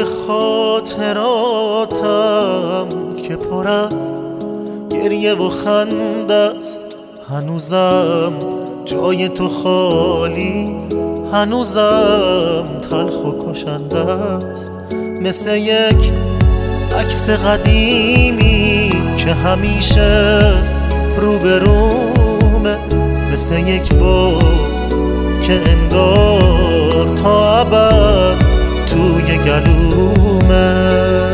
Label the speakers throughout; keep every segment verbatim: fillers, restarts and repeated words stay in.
Speaker 1: خاطراتم که پر از گریه و خنده است، هنوزم جای تو خالی، هنوزم تلخ و کشنده است. مثل یک عکس قدیمی که همیشه روبرومه، مثل یک باز که انگار تا ابد توی گلومه.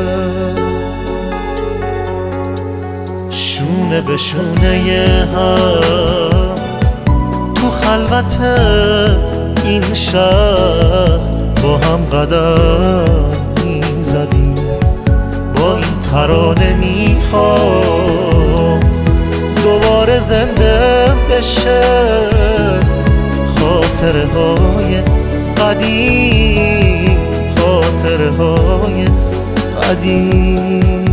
Speaker 1: شونه به شونه هم تو خلوت این شهر با هم قدم میزدیم، با این ترانه میخوام دوباره زنده بشه خاطره های قدیم، خاطره های قدیم.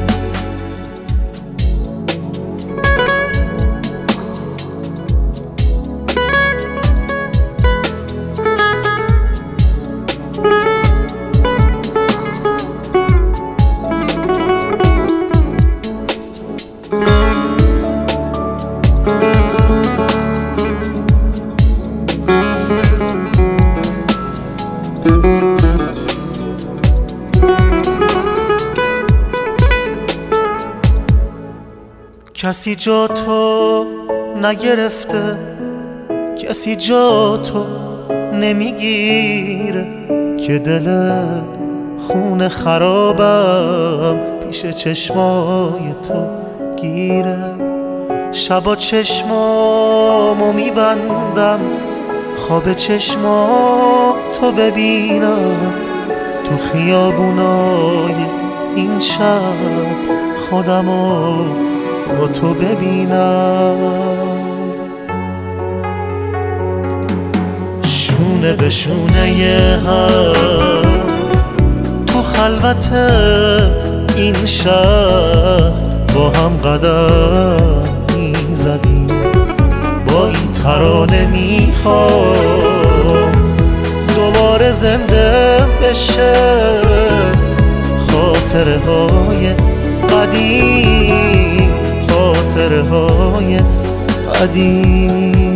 Speaker 1: کسی جا تو نگرفته، کسی جا تو نمیگیره، که دل خون خرابم پیش چشمای تو گیره. شبا چشمامو میبندم خواب چشماتو ببینم، تو خیابونای این شب خودمو با تو ببینم. شونه به شونه هم تو خلوت این شهر با هم قدم میزدیم، با این ترانه میخوام دوباره زنده بشه خاطره های قدیم، خاطره های قدیم.